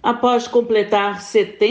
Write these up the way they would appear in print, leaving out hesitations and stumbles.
Após completar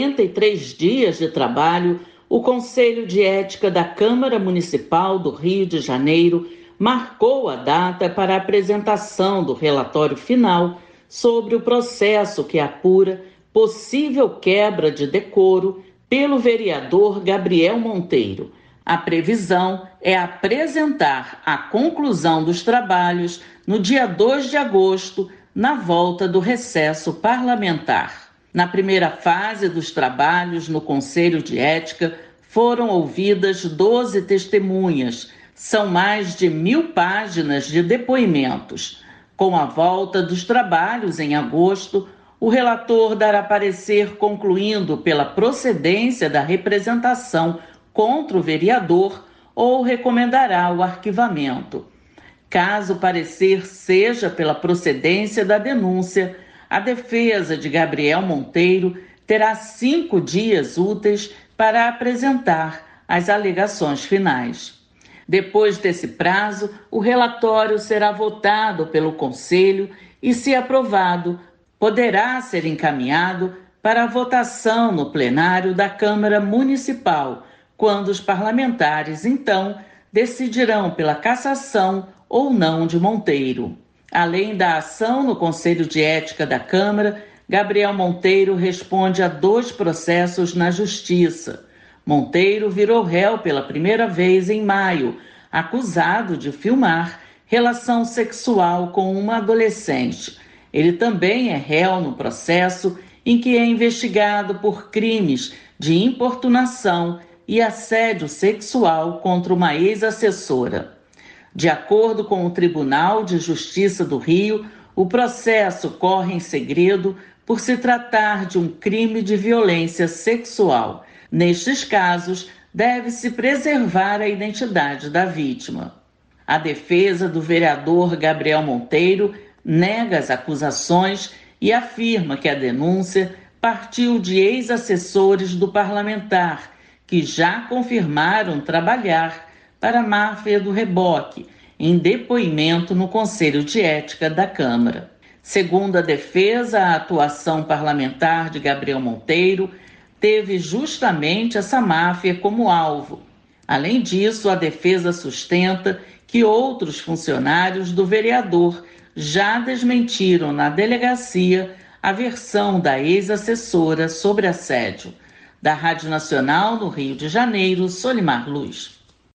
73 dias de trabalho, o Conselho de Ética da Câmara Municipal do Rio de Janeiro marcou a data para a apresentação do relatório final sobre o processo que apura possível quebra de decoro pelo vereador Gabriel Monteiro. A previsão é apresentar a conclusão dos trabalhos no dia 2 de agosto, na volta do recesso parlamentar. Na primeira fase dos trabalhos no Conselho de Ética, foram ouvidas 12 testemunhas. São mais de 1.000 páginas de depoimentos. Com a volta dos trabalhos em agosto, o relator dará parecer concluindo pela procedência da representação contra o vereador ou recomendará o arquivamento. Caso o parecer seja pela procedência da denúncia, a defesa de Gabriel Monteiro terá 5 dias úteis para apresentar as alegações finais. Depois desse prazo, o relatório será votado pelo Conselho e, se aprovado, poderá ser encaminhado para a votação no plenário da Câmara Municipal, quando os parlamentares, então, decidirão pela cassação ou não de Monteiro. Além da ação no Conselho de Ética da Câmara, Gabriel Monteiro responde a 2 processos na Justiça. Monteiro virou réu pela primeira vez em maio, acusado de filmar relação sexual com uma adolescente. Ele também é réu no processo em que é investigado por crimes de importunação e assédio sexual contra uma ex-assessora. De acordo com o Tribunal de Justiça do Rio, o processo corre em segredo por se tratar de um crime de violência sexual. Nestes casos, deve-se preservar a identidade da vítima. A defesa do vereador Gabriel Monteiro nega as acusações e afirma que a denúncia partiu de ex-assessores do parlamentar, que já confirmaram trabalhar para a máfia do reboque, em depoimento no Conselho de Ética da Câmara. Segundo a defesa, a atuação parlamentar de Gabriel Monteiro teve justamente essa máfia como alvo. Além disso, a defesa sustenta que outros funcionários do vereador já desmentiram na delegacia a versão da ex-assessora sobre assédio. Da Rádio Nacional, no Rio de Janeiro, Solimar Luz.